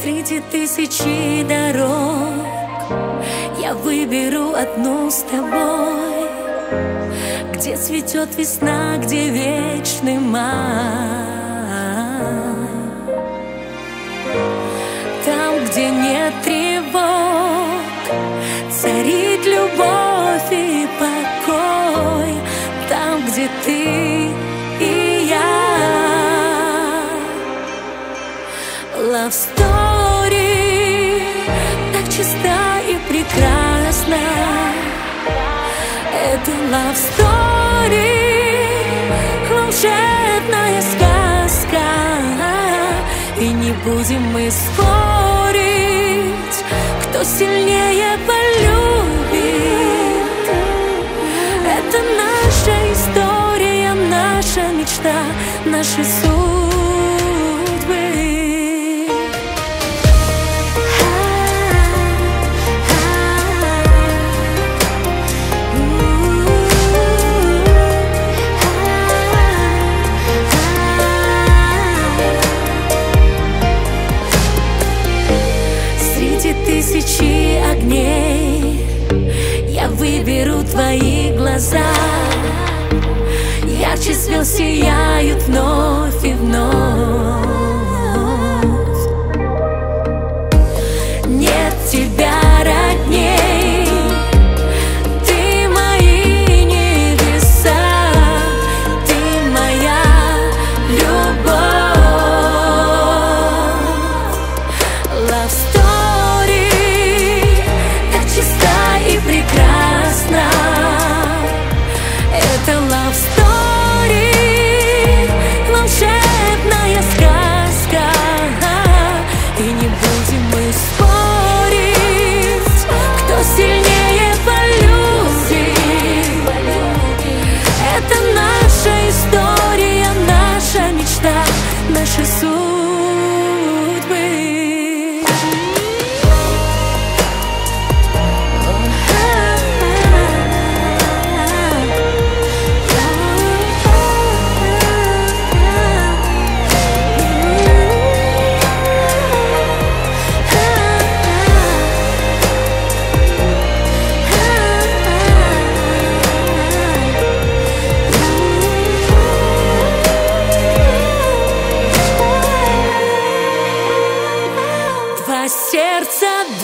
Среди тысячи дорог я выберу одну с тобой, где цветет весна, где вечный май. Там, где нет тревог, царит любовь и покой. Там, где ты и я. Love story так чиста и прекрасна. Это love story, волшебная сказка. И не будем мы спорить, кто сильнее полюбит. Это наша история, наша мечта, наши судьбы. Тысячи огней я выберу твои глаза. Ярче звезд сияют вновь и вновь. Нет тебя родней, ты мои небеса, ты моя любовь. Love story прекрасно. Это love story, волшебная сказка. И не будем мы спорить, кто сильнее полюбит. Это наша история, наша мечта, наши судьбы. Сердца